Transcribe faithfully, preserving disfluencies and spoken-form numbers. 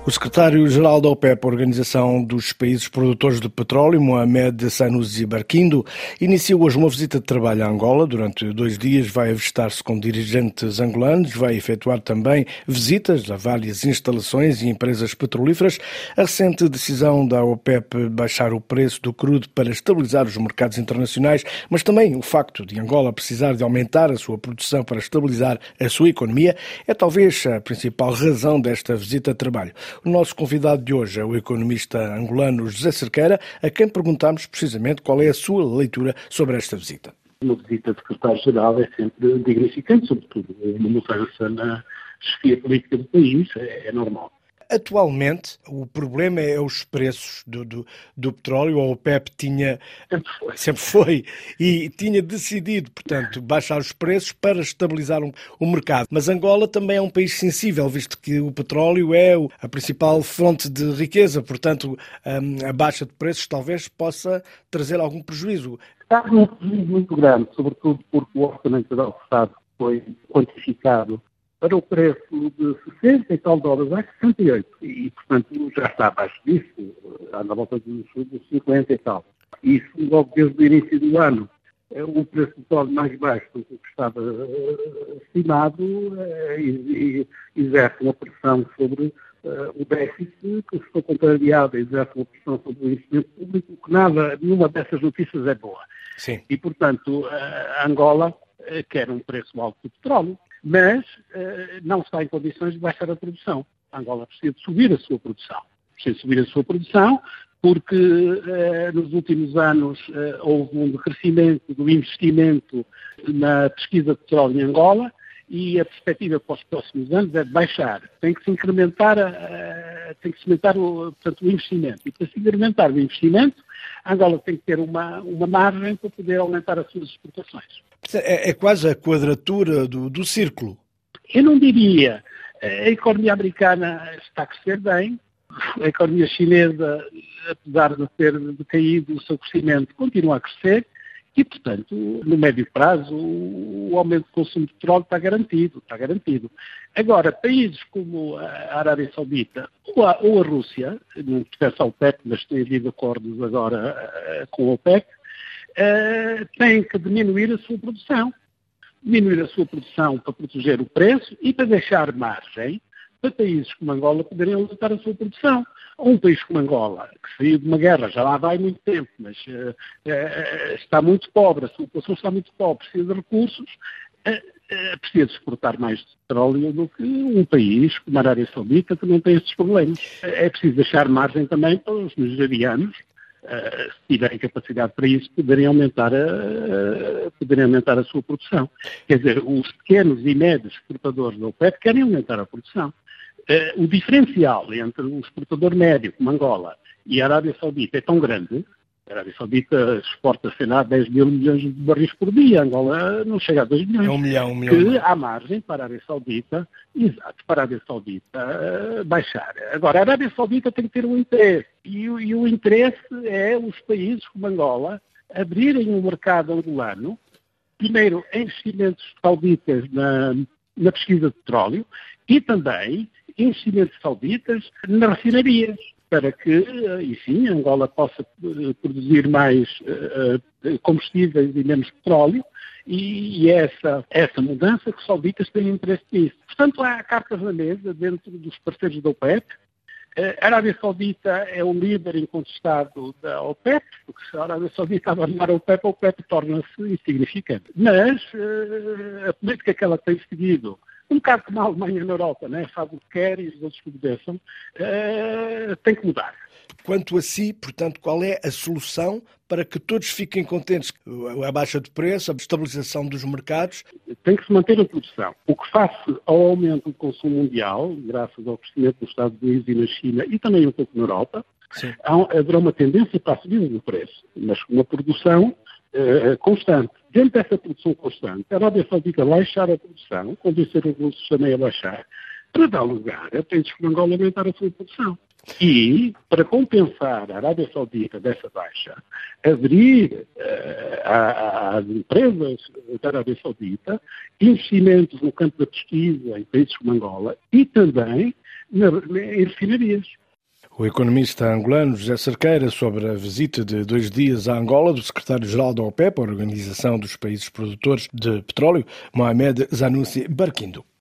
O secretário-geral da OPEP, a Organização dos Países Produtores de Petróleo, Mohamed Sanusi Barquindo, iniciou hoje uma visita de trabalho a Angola. Durante dois dias vai avistar-se com dirigentes angolanos, vai efetuar também visitas a várias instalações e empresas petrolíferas. A recente decisão da OPEP baixar o preço do crudo para estabilizar os mercados internacionais, mas também o facto de Angola precisar de aumentar a sua produção para estabilizar a sua economia, é talvez a principal razão desta visita de trabalho. O nosso convidado de hoje é o economista angolano José Cerqueira, a quem perguntamos precisamente qual é a sua leitura sobre esta visita. Uma visita de secretário-geral é sempre dignificante, sobretudo uma mudança na chefia política do país, é, é normal. Atualmente, o problema é os preços do, do, do petróleo. A OPEP tinha, sempre foi. sempre foi e tinha decidido, portanto, baixar os preços para estabilizar um, o mercado. Mas Angola também é um país sensível, visto que o petróleo é a principal fonte de riqueza. Portanto, a, a baixa de preços talvez possa trazer algum prejuízo. Está um prejuízo muito grande, sobretudo porque o orçamento do Estado foi quantificado para o preço de sessenta e tal dólares a sessenta e oito. E, portanto, já está abaixo disso, anda à volta dos cinquenta e tal. Isso, logo desde o início do ano, o preço do petróleo mais baixo do que estava estimado e exerce uma pressão sobre o déficit, que se for contrariado, exerce uma pressão sobre o investimento público, que nada, nenhuma dessas notícias é boa. Sim. E, portanto, a Angola quer um preço alto do petróleo, mas eh, não está em condições de baixar a produção. A Angola precisa de subir a sua produção. Precisa de subir a sua produção porque eh, nos últimos anos eh, houve um decrescimento do investimento na pesquisa de petróleo em Angola e a perspectiva para os próximos anos é de baixar. Tem que se incrementar, a, tem que se incrementar o, portanto, o investimento. E para se incrementar o investimento, a Angola tem que ter uma, uma margem para poder aumentar as suas exportações. É, é quase a quadratura do, do círculo. Eu não diria. A economia americana está a crescer bem. A economia chinesa, apesar de ter decaído o seu crescimento, continua a crescer. E, portanto, no médio prazo, o aumento do consumo de petróleo está garantido. Está garantido. Agora, países como a Arábia Saudita ou a, ou a Rússia, não pertence ao OPEP, mas tem havido acordos agora uh, com a OPEP, Uh, tem que diminuir a sua produção. Diminuir a sua produção para proteger o preço e para deixar margem para países como Angola poderem aumentar a sua produção. Um país como Angola, que saiu de uma guerra, já lá vai muito tempo, mas uh, uh, está muito pobre, a sua população está muito pobre, precisa de recursos, uh, uh, precisa de exportar mais petróleo do que um país como a Arábia Saudita, que não tem esses problemas. Uh, é preciso deixar margem também para os nigerianos, Uh, se tiverem capacidade para isso, poderem aumentar, a, uh, poderem aumentar a sua produção. Quer dizer, os pequenos e médios exportadores da OPEP querem aumentar a produção. Uh, o diferencial entre um exportador médio, como Angola, e a Arábia Saudita é tão grande. A Arábia Saudita exporta, sei lá, dez mil milhões de barris por dia. Angola não chega a dois milhões. É um milhão, um milhão. Que há margem para a Arábia Saudita, exato, para a Arábia Saudita uh, baixar. Agora, a Arábia Saudita tem que ter um interesse. E, e o interesse é os países como Angola abrirem um mercado angolano, primeiro em investimentos sauditas na, na pesquisa de petróleo e também investimentos sauditas nas refinarias, para que, enfim, Angola possa produzir mais uh, combustíveis e menos petróleo, e, e essa, essa mudança que os sauditas têm interesse nisso. Portanto, há cartas na mesa dentro dos parceiros da OPEP. A Arábia Saudita é o líder incontestado da OPEP, porque se a Arábia Saudita abandonar a OPEP, a OPEP torna-se insignificante. Mas uh, a política que ela tem seguido, um bocado como a Alemanha na Europa, né? Faz o que quer e os outros que obedeçam, uh, tem que mudar. Quanto a si, portanto, qual é a solução para que todos fiquem contentes? A baixa de preço, a estabilização dos mercados? Tem que se manter a produção. O que face ao aumento do consumo mundial, graças ao crescimento nos Estados Unidos e na China e também um pouco na Europa, há, haverá uma tendência para a subida do preço, mas com uma produção uh, constante. Dentro dessa produção constante, a Arábia Saudita baixar a produção, convencer os russos também a baixar, para dar lugar a países como Angola aumentar a sua produção. E, para compensar a Arábia Saudita dessa baixa, abrir uh, às empresas da Arábia Saudita investimentos no campo da pesquisa em países como Angola e também em refinarias. O economista angolano José Cerqueira sobre a visita de dois dias à Angola do secretário-geral da OPEP, a Organização dos Países Produtores de Petróleo, Mohamed Zanussi Barkindo.